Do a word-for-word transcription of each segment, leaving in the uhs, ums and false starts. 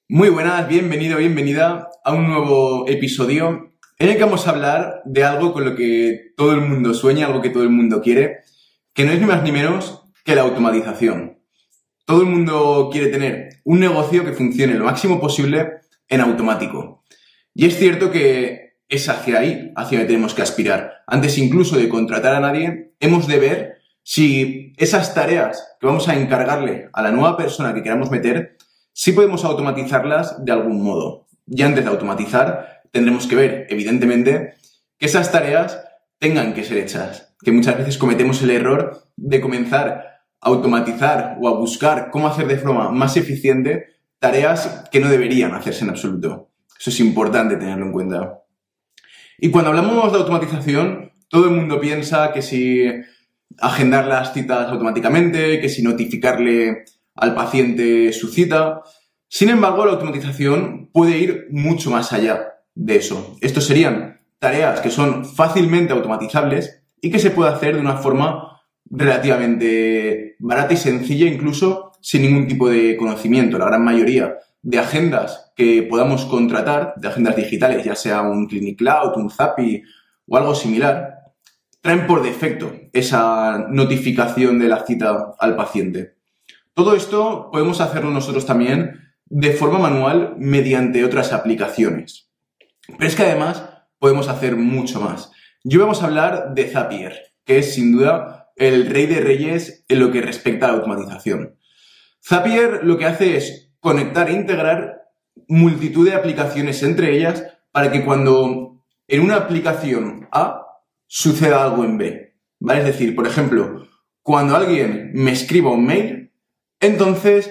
Muy buenas, bienvenido, bienvenida a un nuevo episodio en el que vamos a hablar de algo con lo que todo el mundo sueña, algo que todo el mundo quiere, que no es ni más ni menos que la automatización. Todo el mundo quiere tener un negocio que funcione lo máximo posible en automático. Y es cierto que es hacia ahí, hacia donde tenemos que aspirar. Antes incluso de contratar a nadie, hemos de ver si esas tareas que vamos a encargarle a la nueva persona que queramos meter, si podemos automatizarlas de algún modo. Y antes de automatizar, tendremos que ver, evidentemente, que esas tareas tengan que ser hechas. Que muchas veces cometemos el error de comenzar a automatizar o a buscar cómo hacer de forma más eficiente tareas que no deberían hacerse en absoluto. Eso es importante tenerlo en cuenta. Y cuando hablamos de automatización, todo el mundo piensa que si agendar las citas automáticamente, que si notificarle al paciente su cita. Sin embargo, la automatización puede ir mucho más allá de eso. Estos serían tareas que son fácilmente automatizables y que se puede hacer de una forma relativamente barata y sencilla, incluso sin ningún tipo de conocimiento. La gran mayoría de agendas que podamos contratar, de agendas digitales, ya sea un Clinic Cloud, un Zapier o algo similar, traen por defecto esa notificación de la cita al paciente. Todo esto podemos hacerlo nosotros también de forma manual mediante otras aplicaciones. Pero es que además podemos hacer mucho más. Y hoy vamos a hablar de Zapier, que es sin duda el rey de reyes en lo que respecta a la automatización. Zapier lo que hace es conectar e integrar multitud de aplicaciones entre ellas para que cuando en una aplicación A suceda algo en B, ¿vale? Es decir, por ejemplo, cuando alguien me escriba un mail, entonces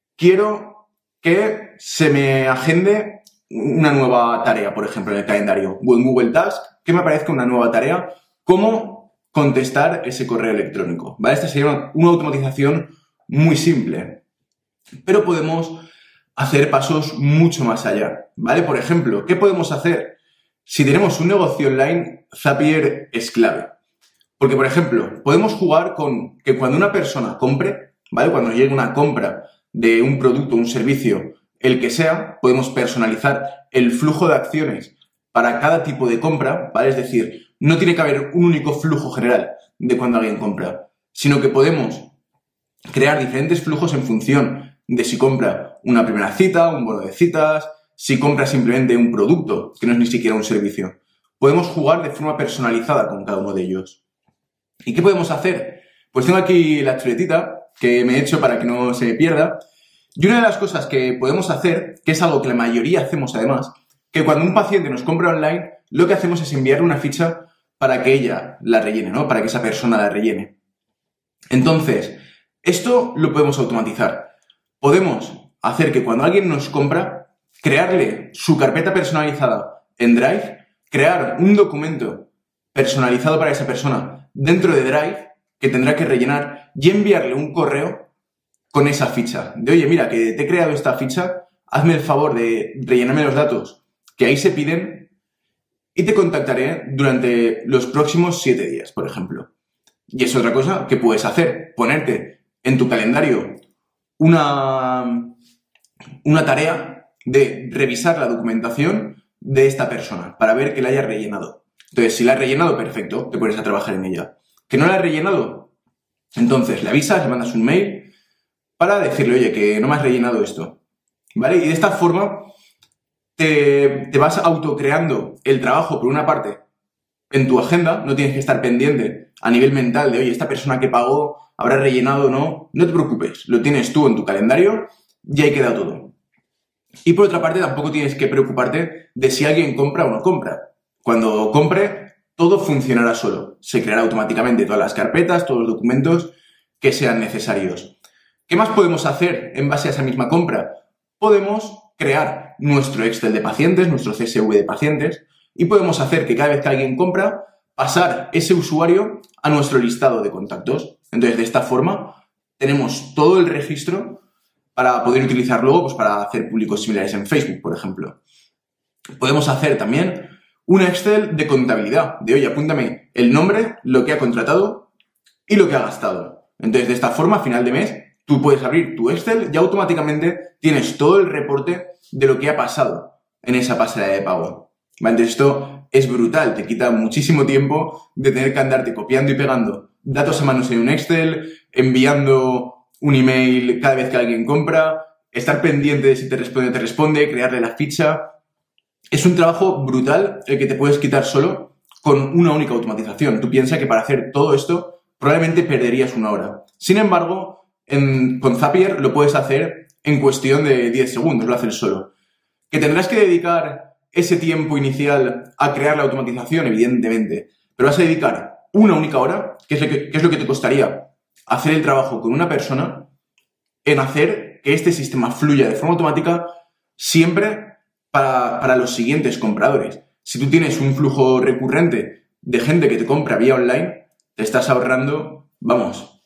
quiero que se me agende una nueva tarea, por ejemplo, en el calendario o en Google Tasks, que me aparezca una nueva tarea, cómo contestar ese correo electrónico, ¿vale? Esta sería una, una automatización muy simple, pero podemos hacer pasos mucho más allá, ¿vale? Por ejemplo, ¿qué podemos hacer? Si tenemos un negocio online, Zapier es clave. Porque, por ejemplo, podemos jugar con que cuando una persona compre, ¿vale? Cuando llegue una compra de un producto, un servicio, el que sea, podemos personalizar el flujo de acciones para cada tipo de compra, ¿vale? Es decir, no tiene que haber un único flujo general de cuando alguien compra, sino que podemos crear diferentes flujos en función de si compra una primera cita, un bono de citas, si compra simplemente un producto, que no es ni siquiera un servicio. Podemos jugar de forma personalizada con cada uno de ellos. ¿Y qué podemos hacer? Pues tengo aquí la chuletita que me he hecho para que no se me pierda. Y una de las cosas que podemos hacer, que es algo que la mayoría hacemos además, que cuando un paciente nos compra online, lo que hacemos es enviarle una ficha para que ella la rellene, ¿no? Para que esa persona la rellene. Entonces, esto lo podemos automatizar. Podemos hacer que cuando alguien nos compra, crearle su carpeta personalizada en Drive, crear un documento personalizado para esa persona dentro de Drive que tendrá que rellenar y enviarle un correo con esa ficha. De, oye, mira, que te he creado esta ficha, hazme el favor de rellenarme los datos que ahí se piden y te contactaré durante los próximos siete días, por ejemplo. Y es otra cosa que puedes hacer, ponerte en tu calendario una, una tarea de revisar la documentación de esta persona para ver que la haya rellenado. Entonces, si la ha rellenado, perfecto, te pones a trabajar en ella. ¿Que no la ha rellenado? Entonces, le avisas, le mandas un mail para decirle, oye, que no me has rellenado esto, ¿vale? Y de esta forma te, te vas autocreando el trabajo, por una parte, en tu agenda, no tienes que estar pendiente a nivel mental de, oye, esta persona que pagó habrá rellenado o no. No te preocupes, lo tienes tú en tu calendario y ahí queda todo. Y por otra parte, tampoco tienes que preocuparte de si alguien compra o no compra. Cuando compre, todo funcionará solo. Se creará automáticamente todas las carpetas, todos los documentos que sean necesarios. ¿Qué más podemos hacer en base a esa misma compra? Podemos crear nuestro Excel de pacientes, nuestro C S V de pacientes, y podemos hacer que cada vez que alguien compra, pasar ese usuario a nuestro listado de contactos. Entonces, de esta forma, tenemos todo el registro para poder utilizar luego pues, para hacer públicos similares en Facebook, por ejemplo. Podemos hacer también un Excel de contabilidad, de, oye, apúntame el nombre, lo que ha contratado y lo que ha gastado. Entonces, de esta forma, a final de mes, tú puedes abrir tu Excel y automáticamente tienes todo el reporte de lo que ha pasado en esa pasarela de pago. ¿Vale? Entonces esto es brutal, te quita muchísimo tiempo de tener que andarte copiando y pegando datos a manos en un Excel, enviando un email cada vez que alguien compra, estar pendiente de si te responde o te responde, crearle la ficha. Es un trabajo brutal el que te puedes quitar solo con una única automatización. Tú piensas que para hacer todo esto probablemente perderías una hora. Sin embargo, en, con Zapier lo puedes hacer en cuestión de diez segundos, lo haces solo. ¿Que tendrás que dedicar ese tiempo inicial a crear la automatización? Evidentemente. Pero vas a dedicar una única hora, que es lo que, que es lo que te costaría hacer el trabajo con una persona, en hacer que este sistema fluya de forma automática siempre para, para los siguientes compradores. Si tú tienes un flujo recurrente de gente que te compra vía online, te estás ahorrando, vamos,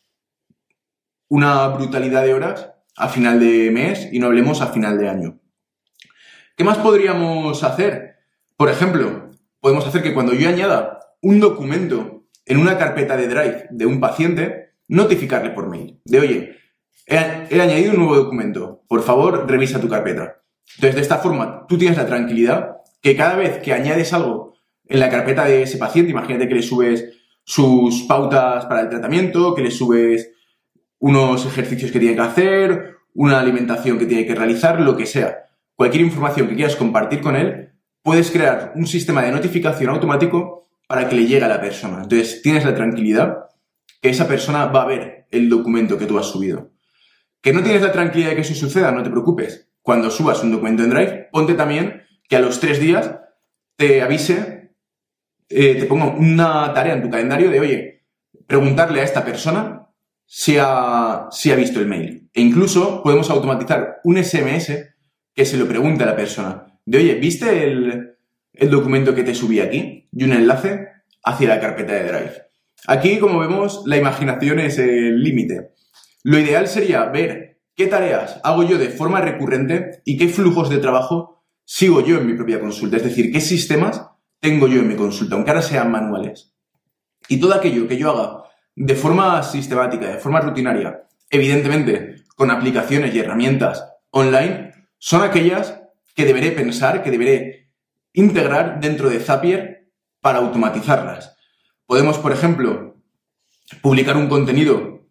una brutalidad de horas a final de mes y no hablemos a final de año. ¿Qué más podríamos hacer? Por ejemplo, podemos hacer que cuando yo añada un documento en una carpeta de Drive de un paciente, notificarle por mail de, oye, he, he añadido un nuevo documento, por favor, revisa tu carpeta. Entonces, de esta forma, tú tienes la tranquilidad que cada vez que añades algo en la carpeta de ese paciente, imagínate que le subes sus pautas para el tratamiento, que le subes unos ejercicios que tiene que hacer, una alimentación que tiene que realizar, lo que sea. Cualquier información que quieras compartir con él, puedes crear un sistema de notificación automático para que le llegue a la persona. Entonces, tienes la tranquilidad que esa persona va a ver el documento que tú has subido. ¿Que no tienes la tranquilidad de que eso suceda? No te preocupes. Cuando subas un documento en Drive, ponte también que a los tres días te avise, eh, te ponga una tarea en tu calendario de, oye, preguntarle a esta persona si ha, si ha visto el mail. E incluso podemos automatizar un S M S que se lo pregunte a la persona. De, oye, ¿viste el, el documento que te subí aquí? Y un enlace hacia la carpeta de Drive. Aquí, como vemos, la imaginación es el límite. Lo ideal sería ver qué tareas hago yo de forma recurrente y qué flujos de trabajo sigo yo en mi propia consulta. Es decir, qué sistemas tengo yo en mi consulta, aunque ahora sean manuales. Y todo aquello que yo haga de forma sistemática, de forma rutinaria, evidentemente con aplicaciones y herramientas online, son aquellas que deberé pensar, que deberé integrar dentro de Zapier para automatizarlas. Podemos, por ejemplo, publicar un contenido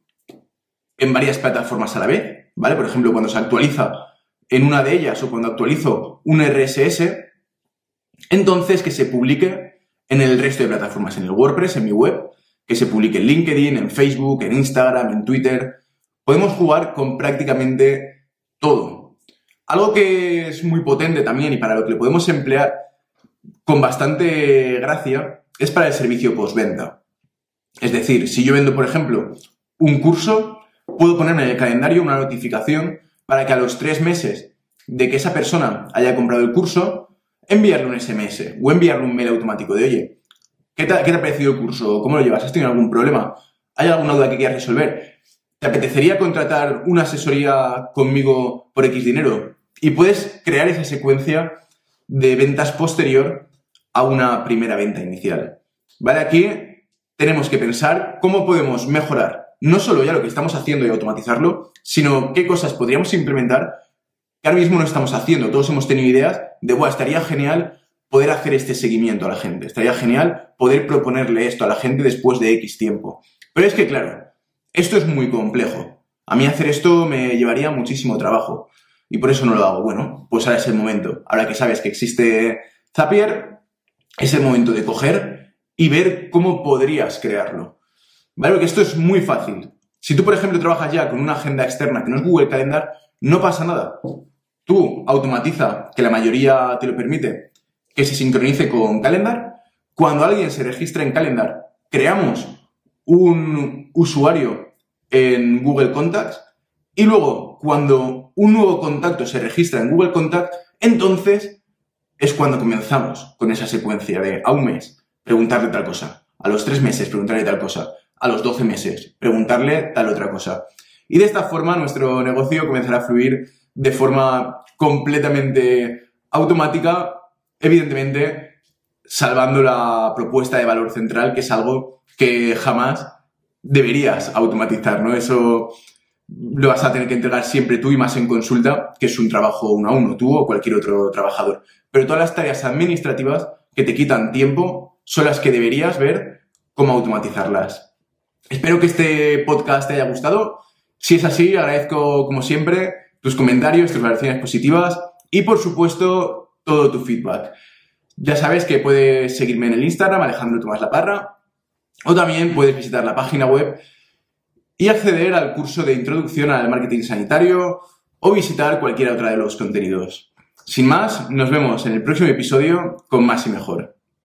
en varias plataformas a la vez, ¿vale? Por ejemplo, cuando se actualiza en una de ellas o cuando actualizo un R S S, entonces que se publique en el resto de plataformas, en el WordPress, en mi web, que se publique en LinkedIn, en Facebook, en Instagram, en Twitter. Podemos jugar con prácticamente todo. Algo que es muy potente también y para lo que le podemos emplear con bastante gracia es para el servicio postventa. Es decir, si yo vendo, por ejemplo, un curso, puedo ponerme en el calendario una notificación para que a los tres meses de que esa persona haya comprado el curso, enviarle un S M S o enviarle un mail automático de, oye, ¿qué te, ¿qué te ha parecido el curso? ¿Cómo lo llevas? ¿Has tenido algún problema? ¿Hay alguna duda que quieras resolver? ¿Te apetecería contratar una asesoría conmigo por X dinero? Y puedes crear esa secuencia de ventas posterior a una primera venta inicial. ¿Vale? Aquí tenemos que pensar cómo podemos mejorar no solo ya lo que estamos haciendo y automatizarlo, sino qué cosas podríamos implementar que ahora mismo no estamos haciendo. Todos hemos tenido ideas de, bueno, estaría genial poder hacer este seguimiento a la gente. Estaría genial poder proponerle esto a la gente después de X tiempo. Pero es que, claro, esto es muy complejo. A mí hacer esto me llevaría muchísimo trabajo y por eso no lo hago. Bueno, pues ahora es el momento. Ahora que sabes que existe Zapier, es el momento de coger y ver cómo podrías crearlo. ¿Vale? Porque esto es muy fácil. Si tú, por ejemplo, trabajas ya con una agenda externa que no es Google Calendar, no pasa nada. Tú automatiza, que la mayoría te lo permite, que se sincronice con Calendar. Cuando alguien se registra en Calendar, creamos un usuario en Google Contacts y luego, cuando un nuevo contacto se registra en Google Contacts, entonces es cuando comenzamos con esa secuencia de a un mes preguntarle tal cosa, a los tres meses preguntarle tal cosa, a los doce meses preguntarle tal otra cosa. Y de esta forma nuestro negocio comenzará a fluir de forma completamente automática, evidentemente salvando la propuesta de valor central, que es algo que jamás deberías automatizar, ¿no? Eso lo vas a tener que entregar siempre tú y más en consulta, que es un trabajo uno a uno, tú o cualquier otro trabajador. Pero todas las tareas administrativas que te quitan tiempo son las que deberías ver cómo automatizarlas. Espero que este podcast te haya gustado. Si es así, agradezco, como siempre, tus comentarios, tus valoraciones positivas y, por supuesto, todo tu feedback. Ya sabes que puedes seguirme en el Instagram, Alejandro Tomás La Parra, o también puedes visitar la página web y acceder al curso de introducción al marketing sanitario o visitar cualquiera otra de los contenidos. Sin más, nos vemos en el próximo episodio con más y mejor.